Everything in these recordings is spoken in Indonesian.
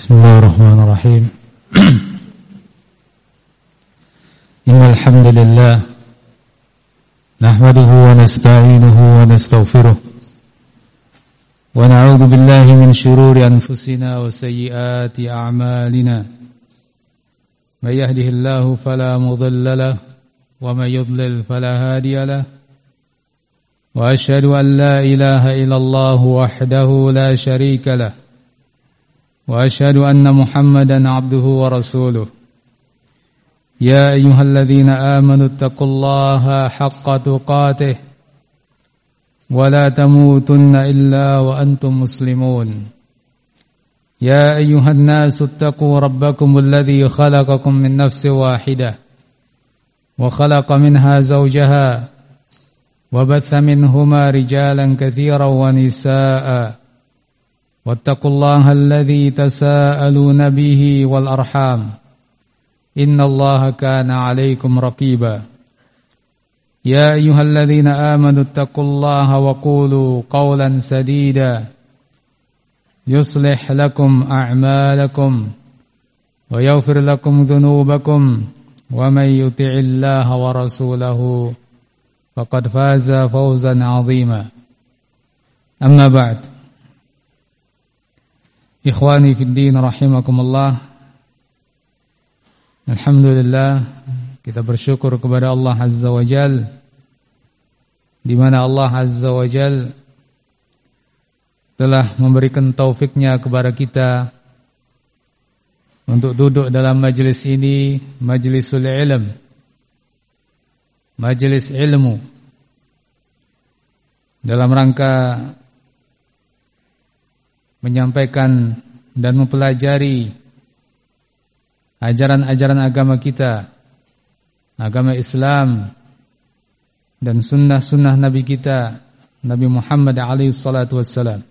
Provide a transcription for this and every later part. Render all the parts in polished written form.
Bismillahirrahmanirrahim. Innal hamdalillah nahmaduhu wa nasta'inuhu wa nastaghfiruh wa na'udzu billahi min shururi anfusina wa sayyiati a'malina. May yahdihillahu fala mudilla lahu wa may yudlil fala hadiya lahu. Wa asyhadu an la ilaha illallah wahdahu la syarika lahu. Wa asyhadu anna Muhammadan abduhu wa rasuluh. Ya ayyuhalladzina amanu taqullaha haqqa tuqatih wa la tamutunna illa wa antum muslimun. Ya ayyuhan nasu taqu rabbakumul ladzi khalaqakum min nafsin wahidah wa khalaqa minha zawjaha wa batha minhuma rijalan katsiran wa nisaa'a. Wattaqullaha alladzi tasaaluna bihi wal arham. Innallaha kana 'alaikum raqiba. Ya ayyuhalladzina amanu taqullaha wa qulu qawlan sadida. Yuslih lakum a'malakum wa yaghfir lakum dhunubakum wa may yuti'illaha wa rasulahu faqad faza fawzan 'azima. Amma ba'd. Ikhwani fid din rahimakumullah. Alhamdulillah, kita bersyukur kepada Allah Azza wa Jal, di mana Allah Azza wa Jal telah memberikan taufiknya kepada kita untuk duduk dalam majlis ini, majlisul ilm, majlis ilmu, dalam rangka menyampaikan dan mempelajari ajaran-ajaran agama kita, agama Islam, dan sunnah-sunnah Nabi kita, Nabi Muhammad alaihi salatu wassalam.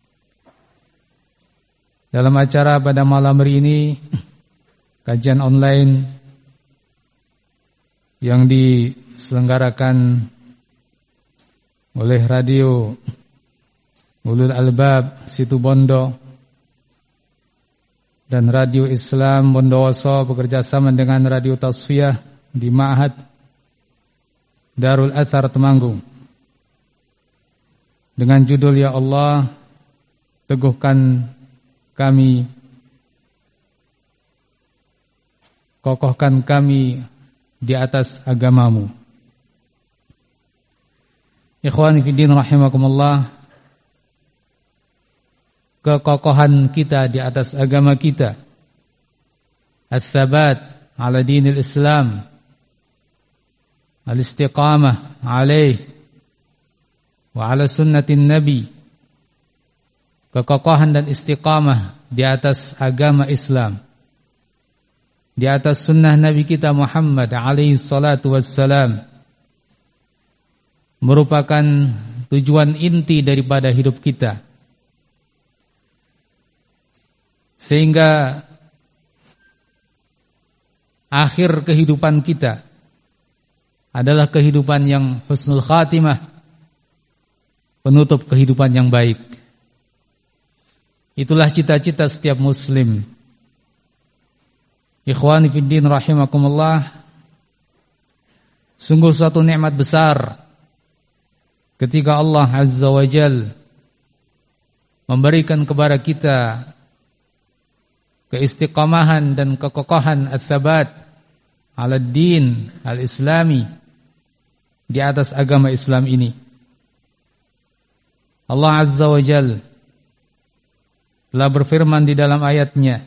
Dalam acara pada malam hari ini, kajian online yang diselenggarakan oleh radio Ulul Albab Situ Bondo dan Radio Islam Bondowoso bekerjasama dengan Radio Tasfiyah di Ma'had Darul Athar Temanggung, dengan judul Ya Allah, teguhkan kami, kokohkan kami di atas agamamu. Ikhwani fiddin rahimakumullah, kekokohan kita di atas agama kita, as-sabat ala dinil Islam, al-istiqamah alaih wa ala sunnatin Nabi, kekokohan dan istiqamah di atas agama Islam, di atas sunnah Nabi kita Muhammad alaihi salatu wassalam, merupakan tujuan inti daripada hidup kita. Sehingga akhir kehidupan kita adalah kehidupan yang husnul khatimah, penutup kehidupan yang baik. Itulah cita-cita setiap muslim. Ikhwani fiddin rahimakumullah, sungguh suatu nikmat besar ketika Allah Azza wa Jal memberikan kepada kita keistiqamahan dan kekokohan ats-tsabat ala din al-islami, di atas agama Islam ini. Allah Azza wa Jal telah berfirman di dalam ayatnya,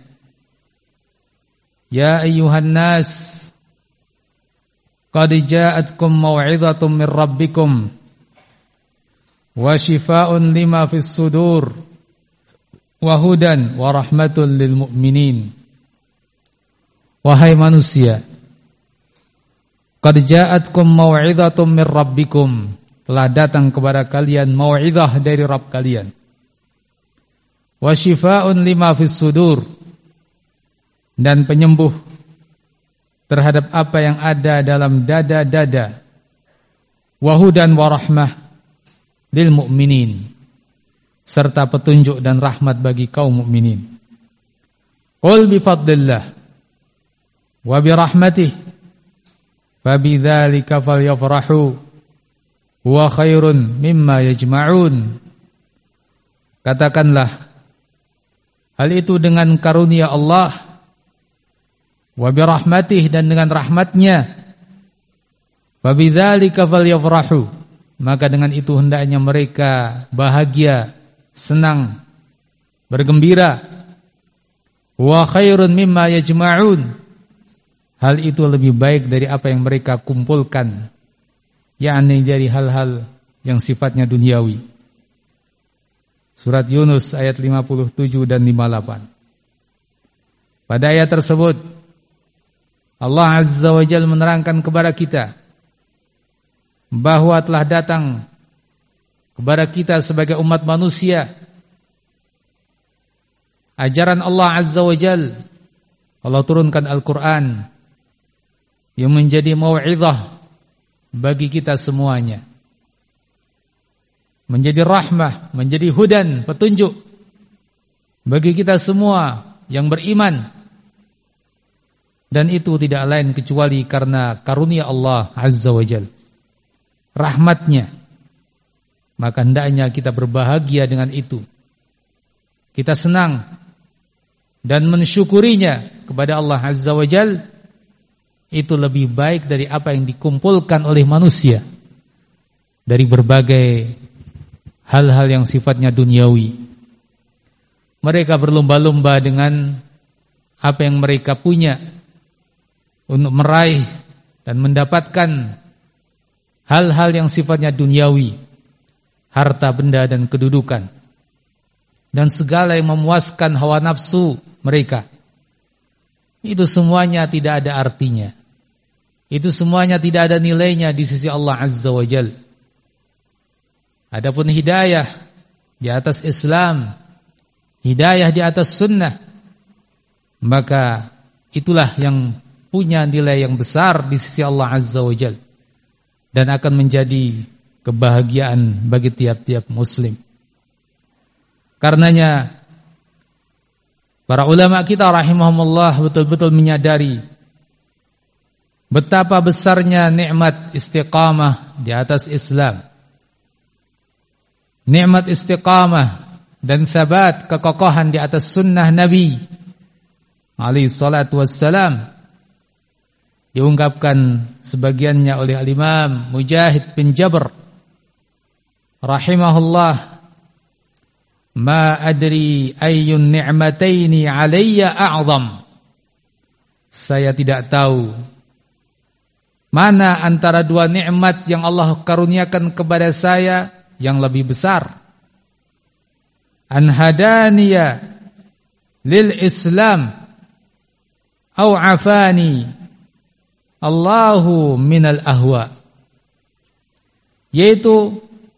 Ya ayyuhan nas qad ja'atkum mau'izatun min rabbikum wa shifaa'un lima fis sudur wa hudan wa rahmatul lil mu'minin. Wahai manusia, qad ja'atkum mau'izatun min rabbikum, telah datang kepada kalian mau'izah dari Rabb kalian. Wa shifaa'un lima fis sudur, dan penyembuh terhadap apa yang ada dalam dada-dada. Wa hudan wa rahmah lil mu'minin, serta petunjuk dan rahmat bagi kaum mukminin. Qul bi fadlillah wa bi rahmatih fabidzalika falyafrahu huwa khairun mimma yajma'un. Katakanlah, hal itu dengan karunia Allah, wa bi rahmatih, dan dengan rahmatnya, fabidzalika falyafrahu, maka dengan itu hendaknya mereka bahagia, senang, bergembira. Wa khairun mimma yajma'un, hal itu lebih baik dari apa yang mereka kumpulkan, yakni dari hal-hal yang sifatnya duniawi. Surat Yunus ayat 57 dan 58. Pada ayat tersebut Allah Azza wa Jalla menerangkan kepada kita bahwa telah datang kepada kita sebagai umat manusia ajaran Allah Azza wa Jalla. Allah turunkan Al-Quran yang menjadi mau'izah bagi kita semuanya, menjadi rahmah, menjadi hudan, petunjuk bagi kita semua yang beriman. Dan itu tidak lain kecuali karena karunia Allah Azza wa Jalla, rahmatnya. Maka hendaknya kita berbahagia dengan itu, kita senang dan mensyukurinya kepada Allah Azza wa Jalla. Itu lebih baik dari apa yang dikumpulkan oleh manusia dari berbagai hal-hal yang sifatnya duniawi. Mereka berlomba-lomba dengan apa yang mereka punya untuk meraih dan mendapatkan hal-hal yang sifatnya duniawi, harta benda dan kedudukan, dan segala yang memuaskan hawa nafsu mereka. Itu semuanya tidak ada artinya. Itu semuanya tidak ada nilainya di sisi Allah Azza wa Jalla. Adapun hidayah di atas Islam, hidayah di atas sunnah, maka itulah yang punya nilai yang besar di sisi Allah Azza wa Jalla dan akan menjadi kebahagiaan bagi tiap-tiap muslim. Karenanya para ulama kita rahimahumullah betul-betul menyadari betapa besarnya nikmat istiqamah di atas Islam, nikmat istiqamah dan sabat, kekokohan di atas sunnah Nabi alaihi salatu wassalam. Diungkapkan sebagiannya oleh Al-Imam Mujahid bin Jabr rahimahullah, ma adri ayyun ni'mataini alayya a'zam. Saya tidak tahu mana antara dua nikmat yang Allah karuniakan kepada saya yang lebih besar. An hadaniya lil Islam au afani Allahu minal ahwa. Yaitu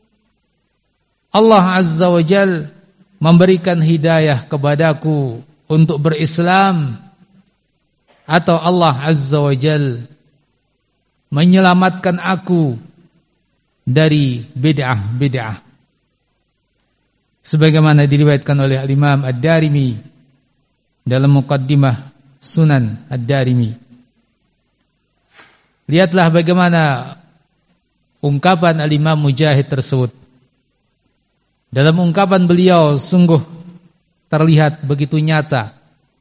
Allah Azza wa Jal memberikan hidayah kepadaku untuk berislam, atau Allah Azza wa Jal menyelamatkan aku dari bid'ah-bid'ah. Sebagaimana diriwayatkan oleh Al-Imam Ad-Darimi dalam Muqaddimah Sunan Ad-Darimi. Lihatlah bagaimana ungkapan Al-Imam Mujahid tersebut. Dalam ungkapan beliau sungguh terlihat begitu nyata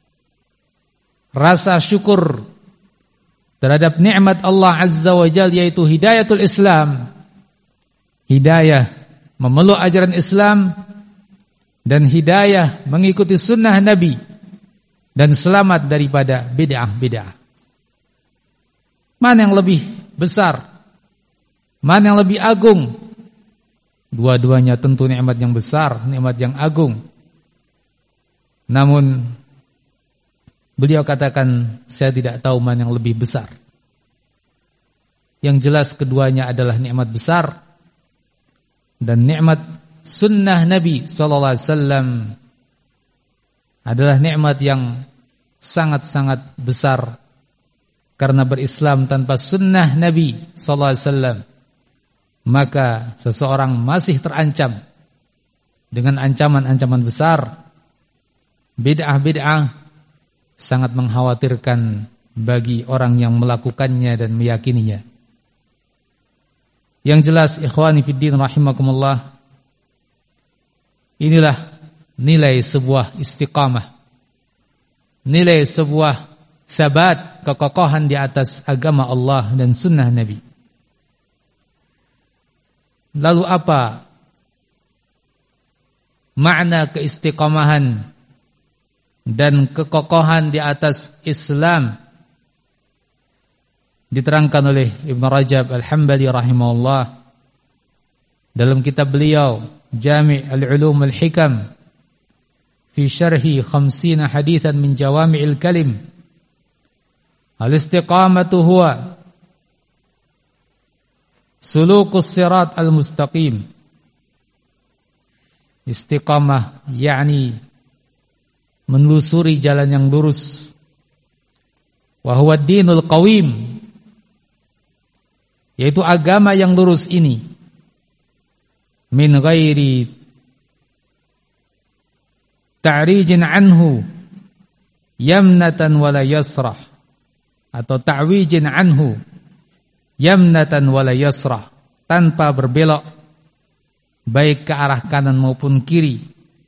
rasa syukur terhadap nikmat Allah Azza wa Jalla, yaitu hidayatul Islam, hidayah memeluk ajaran Islam, dan hidayah mengikuti sunnah Nabi, dan selamat daripada bid'ah-bid'ah. Mana yang lebih besar? Mana yang lebih agung? Dua-duanya tentu nikmat yang besar, nikmat yang agung. Namun beliau katakan, saya tidak tahu mana yang lebih besar. Yang jelas keduanya adalah nikmat besar, dan nikmat sunnah Nabi sallallahu alaihi wasallam adalah nikmat yang sangat-sangat besar. Karena berislam tanpa sunnah Nabi sallallahu alaihi wasallam, maka seseorang masih terancam dengan ancaman-ancaman besar, bid'ah-bid'ah sangat mengkhawatirkan bagi orang yang melakukannya dan meyakininya. Yang jelas ikhwani fiddin rahimakumullah, inilah nilai sebuah istiqamah, nilai sebuah sabat, kekokohan di atas agama Allah dan sunnah Nabi. Lalu apa makna keistiqamahan dan kekokohan di atas Islam? Diterangkan oleh Ibn Rajab Al-Hambali rahimahullah dalam kitab beliau Jami' Al-Ulum Al-Hikam fi syarhi 50 hadithan min jawami'il kalim. Al-istiqamatu huwa sulukus sirat al-mustaqim. Istiqamah yakni menelusuri jalan yang lurus. Wa huwa ad-dinul qawim, yaitu agama yang lurus ini, min ghairi ta'rijin anhu yamnatan wala yasrah, atau ta'wijin anhu yamnatan wala yasrah, tanpa berbelok baik ke arah kanan maupun kiri.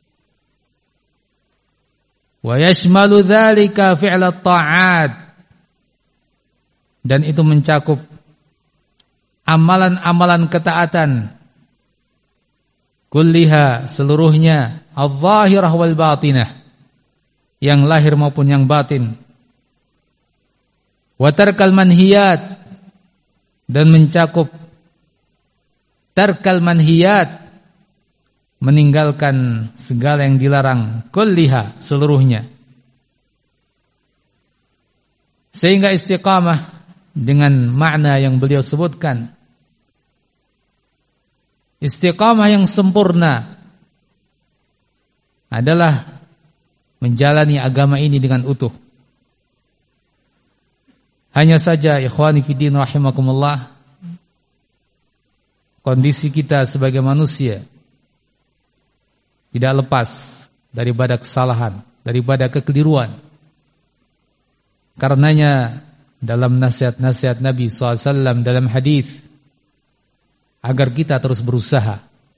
Wa yashmalu dzalika fi'la ta'at, dan itu mencakup amalan-amalan ketaatan kulliha, seluruhnya, adh-dhahirah wal batinah, yang lahir maupun yang batin. Wa tarkal manhiyat, dan mencakup tarkal manhiyat, meninggalkan segala yang dilarang, kulliha, seluruhnya. Sehingga istiqamah dengan makna yang beliau sebutkan, istiqamah yang sempurna adalah menjalani agama ini dengan utuh. Hanya saja ikhwani fiddin rahimakumullah, kondisi kita sebagai manusia tidak lepas daripada kesalahan, daripada kekeliruan. Karenanya dalam nasihat-nasihat Nabi SAW dalam hadis, agar kita terus berusaha,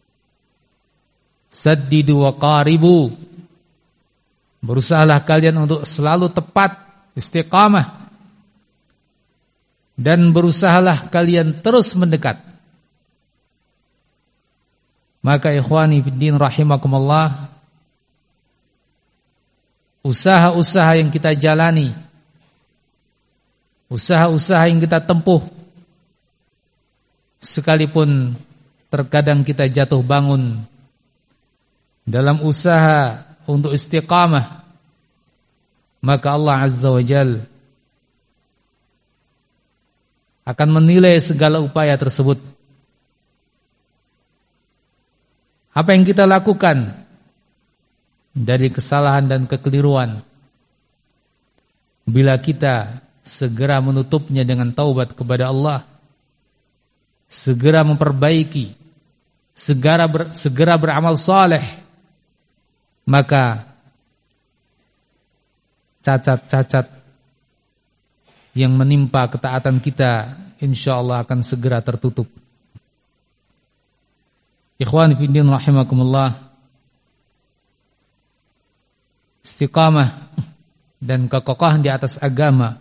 saddidu wa qaribu, berusahalah kalian untuk selalu tepat istiqamah, dan berusahalah kalian terus mendekat. Maka ikhwani fiddin rahimakumullah, usaha-usaha yang kita jalani, usaha-usaha yang kita tempuh, sekalipun terkadang kita jatuh bangun dalam usaha untuk istiqamah, maka Allah Azza wa Jalla akan menilai segala upaya tersebut. Apa yang kita lakukan dari kesalahan dan kekeliruan, bila kita segera menutupnya dengan taubat kepada Allah, segera memperbaiki, segera beramal saleh, maka cacat-cacat yang menimpa ketaatan kita insyaallah akan segera tertutup. Ikhwan fiddin rahimakumullah, istiqamah dan kekokohan di atas agama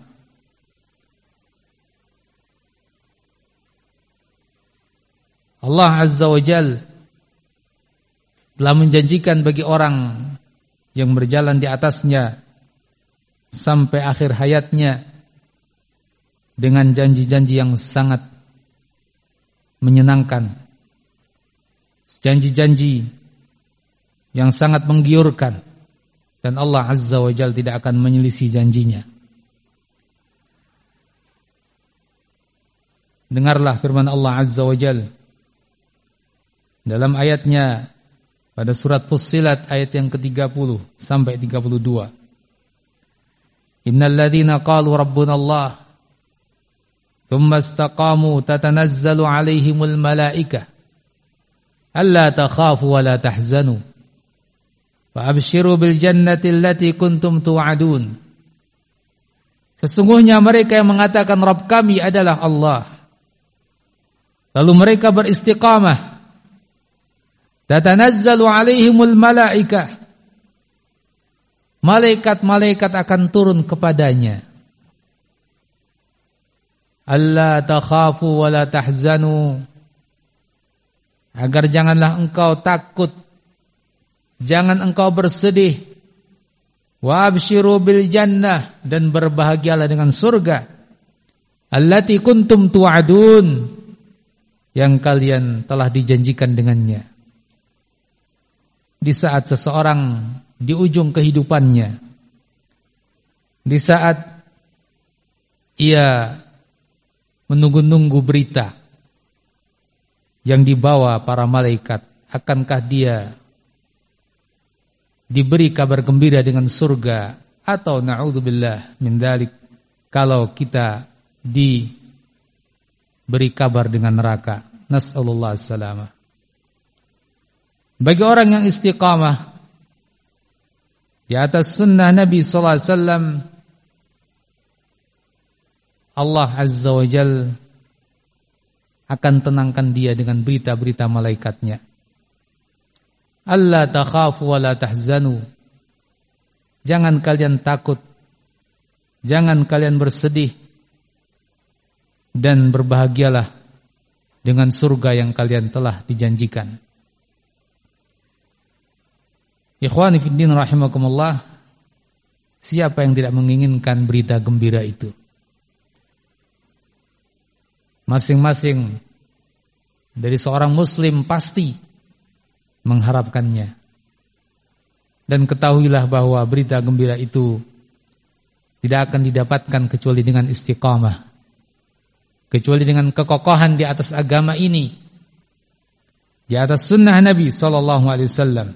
Allah Azza wa Jalla telah menjanjikan bagi orang yang berjalan di atasnya sampai akhir hayatnya dengan janji-janji yang sangat menyenangkan, janji-janji yang sangat menggiurkan, dan Allah Azza wa Jalla tidak akan menyelisih janjinya. Dengarlah firman Allah Azza wa Jalla dalam ayatnya pada surat Fussilat ayat yang ke-30 sampai 32. Innal ladzina qalu rabbuna Allah thumma istaqamu tatanazzalu alaihimul malaikah alla takhafu wa la tahzanu wa abshiru bil jannati allati kuntum tu'adun Sesungguhnya mereka yang mengatakan Rabb kami adalah Allah, lalu mereka beristiqamah, tatanazzalu alaihimul malaikah, malaikat-malaikat akan turun kepadanya. Alla takhafu wa la tahzanu, agar janganlah engkau takut, jangan engkau bersedih. Wa abshiru bil jannah, dan berbahagialah dengan surga. Allati kuntum tu'adun, yang kalian telah dijanjikan dengannya. Di saat seseorang di ujung kehidupannya, di saat ia menunggu-nunggu berita yang dibawa para malaikat, akankah dia diberi kabar gembira dengan surga, atau na'udzubillah min dzalik, kalau kita diberi kabar dengan neraka. Nas'alullah as-salamah. Bagi orang yang istiqamah di atas sunnah Nabi sallallahu alaihi wasallam, Allah Azza wa Jalla akan tenangkan dia dengan berita-berita malaikatnya. Alla takhafu wa la tahzanu, jangan kalian takut, jangan kalian bersedih, dan berbahagialah dengan surga yang kalian telah dijanjikan. Ikhwani fiddin rahimakumullah, siapa yang tidak menginginkan berita gembira itu? Masing-masing dari seorang muslim pasti mengharapkannya. Dan ketahuilah bahwa berita gembira itu tidak akan didapatkan kecuali dengan istiqamah, kecuali dengan kekokohan di atas agama ini, di atas sunnah Nabi sallallahu alaihi wasallam.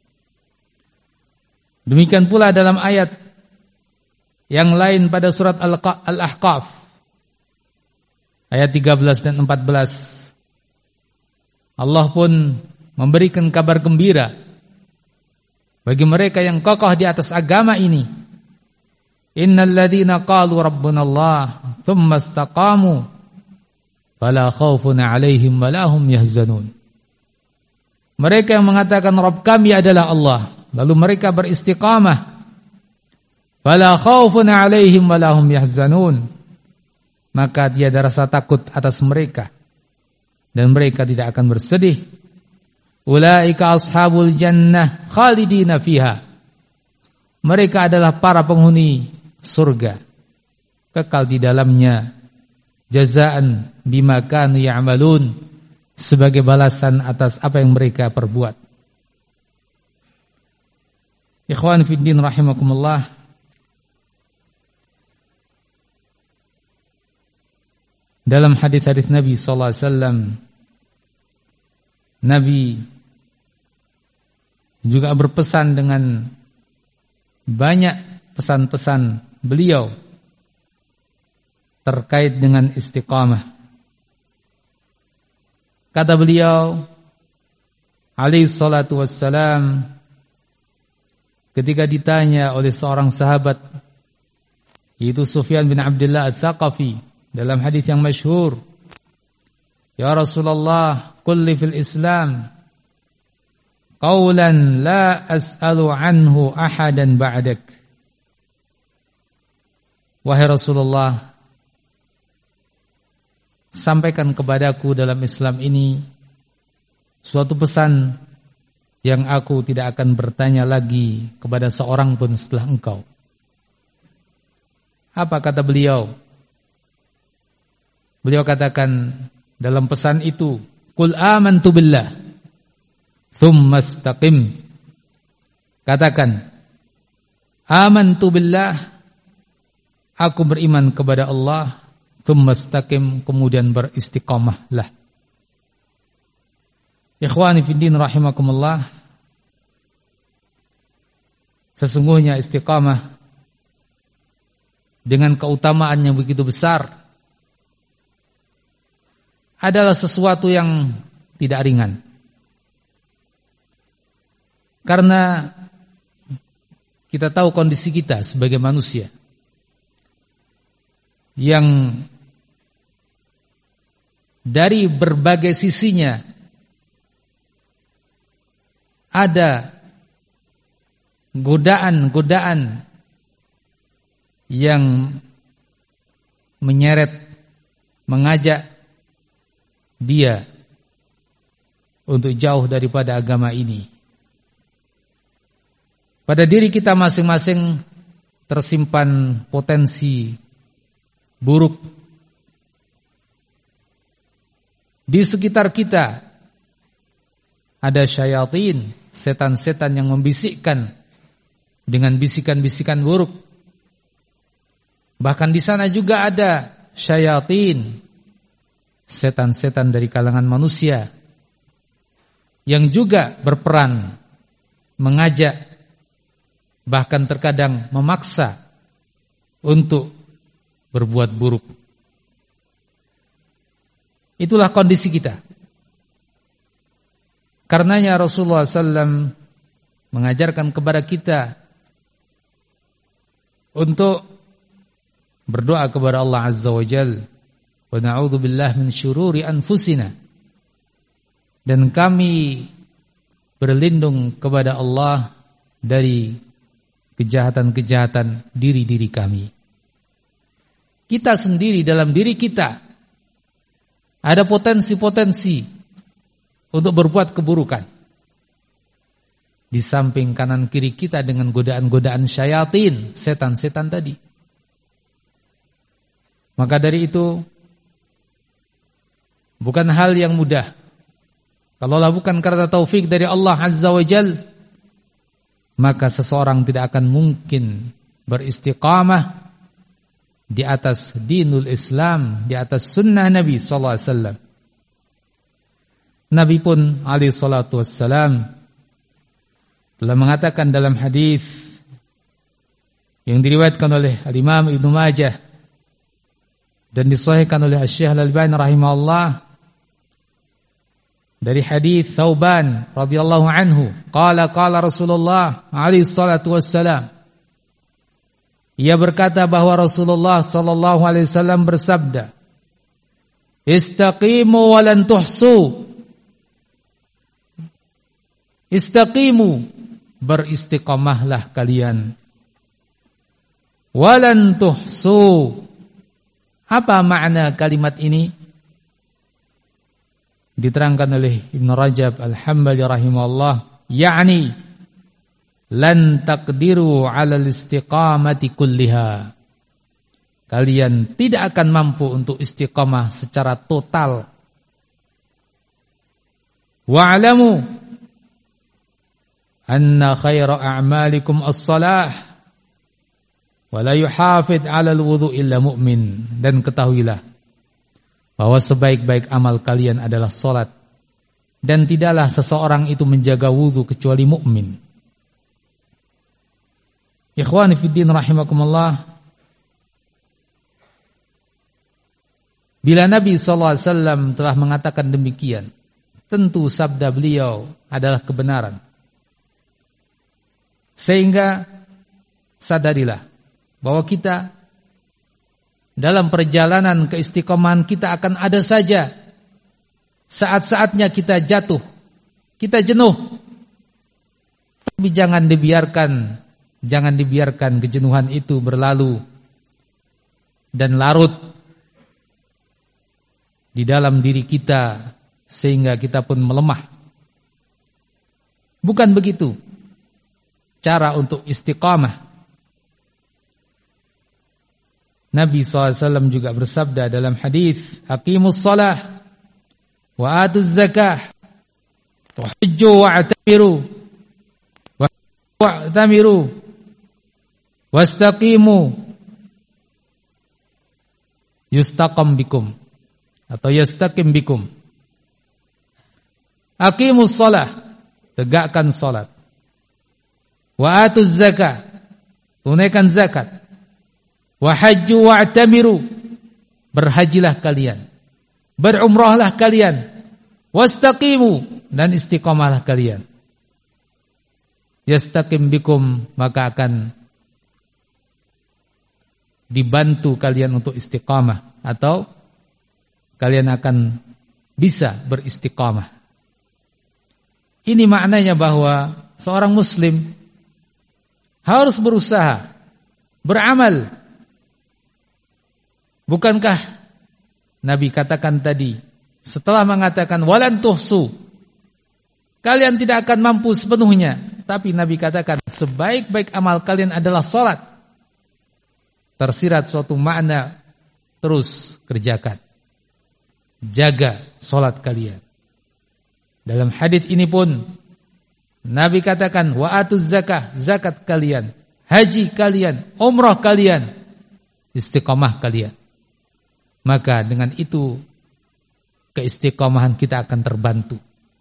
Demikian pula dalam ayat yang lain pada surat Al-Ahqaf ayat 13 dan 14, Allah pun memberikan kabar gembira bagi mereka yang kokoh di atas agama ini. Innal ladzina qalu rabbunallah tsumma istaqamu fala khaufun 'alaihim wa la hum yahzanun. Mereka yang mengatakan Rabb kami adalah Allah, lalu mereka beristiqamah, fala khaufun 'alaihim wa la hum yahzanun, maka tiada rasa takut atas mereka dan mereka tidak akan bersedih. Ulaika ashabul jannah khalidina fiha, mereka adalah para penghuni surga, kekal di dalamnya, jazaan bima kanu ya'malun, sebagai balasan atas apa yang mereka perbuat. Ikhwan fiddin rahimakumullah, dalam hadis-hadis Nabi sallallahu alaihi wasallam, Nabi juga berpesan dengan banyak pesan-pesan beliau terkait dengan istiqamah. Kata beliau alaihi salatu wassalam, ketika ditanya oleh seorang sahabat, yaitu Sufyan bin Abdullah Ats-Tsaqafi, dalam hadis yang masyhur, ya Rasulullah, qul li fil Islam qawlan la as'alu anhu ahadan ba'dak. Wahai Rasulullah, sampaikan kepadaku dalam Islam ini suatu pesan yang aku tidak akan bertanya lagi kepada seorang pun setelah engkau. Apa kata beliau? Beliau katakan dalam pesan itu, qul amantu billah tsumma istaqim. Katakan, amantu billah, aku beriman kepada Allah, tsumma istaqim, kemudian beristiqamahlah. Ikhwani fiddin rahimakumullah, sesungguhnya istiqamah dengan keutamaan yang begitu besar adalah sesuatu yang tidak ringan. Karena kita tahu kondisi kita sebagai manusia. yang dari berbagai sisinya ada godaan-godaan yang menyeret, mengajak dia untuk jauh daripada agama ini. Pada diri kita masing-masing tersimpan potensi buruk. Di sekitar kita ada syayatin, setan-setan yang membisikkan dengan bisikan-bisikan buruk. Bahkan di sana juga ada syayatin, setan-setan dari kalangan manusia yang juga berperan mengajak, bahkan terkadang memaksa untuk berbuat buruk. Itulah kondisi kita. Karenanya Rasulullah SAW mengajarkan kepada kita untuk berdoa kepada Allah Azza wa Jalla, wa na'udzubillah min syururi anfusina, dan kami berlindung kepada Allah dari kejahatan-kejahatan diri-diri kami. Kita sendiri dalam diri kita ada potensi-potensi untuk berbuat keburukan. Di samping kanan kiri kita dengan godaan-godaan syayatin, setan-setan tadi. Maka dari itu bukan hal yang mudah. Kalaulah bukan karena taufik dari Allah Azza wa Jalla, maka seseorang tidak akan mungkin beristiqamah di atas dinul Islam, di atas sunnah Nabi sallallahu alaihi wasallam. Nabi pun alaihi salatu wassalam telah mengatakan dalam hadis yang diriwayatkan oleh Al-Imam Ibnu Majah dan disahihkan oleh Asy-Syaikh Al-Albani rahimahullah dari hadis Thauban radhiyallahu anhu, qala Rasulullah alaihi salatu wassalam, ia berkata bahwa Rasulullah sallallahu alaihi wasallam bersabda, "Istaqimu wa lan tuhsu." Istaqimu, beristiqamahlah kalian. Wa lan tuhsu. Apa makna kalimat ini? Diterangkan oleh Ibn Rajab Al-Hambali rahimahullah, yakni lan taqdiru 'ala al-istiqamati kulliha. Kalian tidak akan mampu untuk istiqamah secara total. Wa'lamu anna khaira a'malikum as-salah wa la yuhafid 'ala al-wudhu illa mu'min. Dan ketahuilah bahwa sebaik-baik amal kalian adalah salat, dan tidaklah seseorang itu menjaga wudhu kecuali mukmin. Ikhwani fiddin rahimakumullah, bila Nabi SAW telah mengatakan demikian, tentu sabda beliau adalah kebenaran. Sehingga sadarilah bahwa kita dalam perjalanan keistiqomahan kita akan ada saja saat-saatnya kita jatuh, kita jenuh. Tapi jangan dibiarkan kejenuhan itu berlalu dan larut di dalam diri kita sehingga kita pun melemah. Bukan begitu cara untuk istiqamah. Nabi SAW juga bersabda dalam hadis, "Aqimus shalah wa atuz zakah wa hujju wa'tamiru wastaqimu yustaqam bikum," atau yastaqim bikum. Aqimus shalah, tegakkan salat. Wa atuz zakah, tunaikan zakat. Wa hajju wa'tamiru, berhajilah kalian, berumrahlah kalian. Wastaqimu, dan istiqamahlah kalian. Yastaqim bikum, maka akan dibantu kalian untuk istiqamah, atau kalian akan bisa beristiqamah. Ini maknanya bahwa seorang muslim harus berusaha, beramal. Bukankah Nabi katakan tadi, setelah mengatakan walan tuhsu, kalian tidak akan mampu sepenuhnya, tapi Nabi katakan sebaik-baik amal kalian adalah salat. Tersirat suatu makna, terus kerjakan. Jaga salat kalian. Dalam hadis ini pun Nabi katakan wa atuz zakah, zakat kalian, haji kalian, umrah kalian, istiqamah kalian. Maka dengan itu keistiqamahan kita akan terbantu.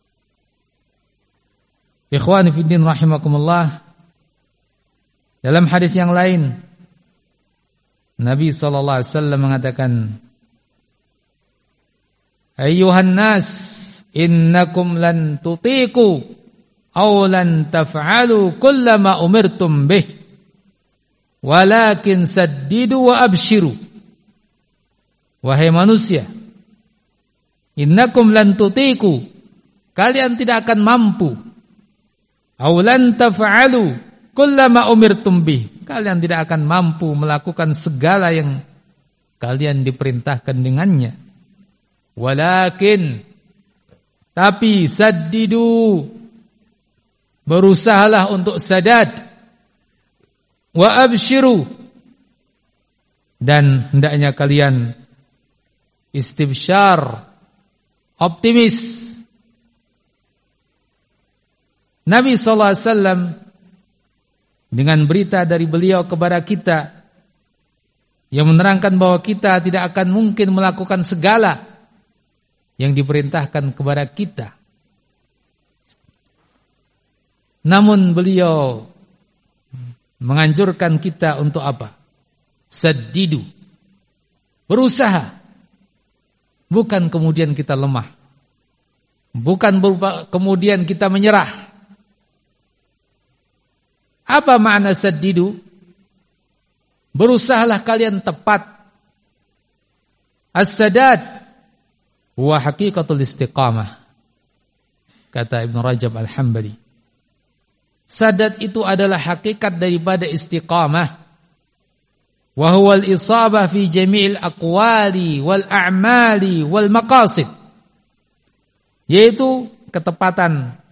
Ikhwani fiddin rahimakumullah, dalam hadis yang lain Nabi sallallahu alaihi wasallam mengatakan, ayyuhan nas innakum lan tutiqu aw lan taf'alu kullama umirtum bih walakin saddidu wa abshiru. Wahai manusia, innakum lan tutiqu, kalian tidak akan mampu, aw lan taf'alu kullama umirtum bih, kalian tidak akan mampu melakukan segala yang kalian diperintahkan dengannya. Walakin, tapi saddidu, berusahalah untuk sadad, wa abshiru, dan hendaknya kalian istibsyar, optimis. Nabi SAW dengan berita dari beliau kepada kita yang menerangkan bahwa kita tidak akan mungkin melakukan segala yang diperintahkan kepada kita. Namun beliau menganjurkan kita untuk apa? Saddidu, berusaha. Bukan kemudian kita lemah, bukan kemudian kita menyerah. Apa makna saddidu? Berusahalah kalian tepat. As-sadad huwa haqiqatul istiqamah, kata Ibn Rajab Al-Hambali. Sadad itu adalah hakikat daripada istiqamah. Wa huwa al-isabah fi jami'il aqwali wal a'mali wal maqasid, yaitu ketepatan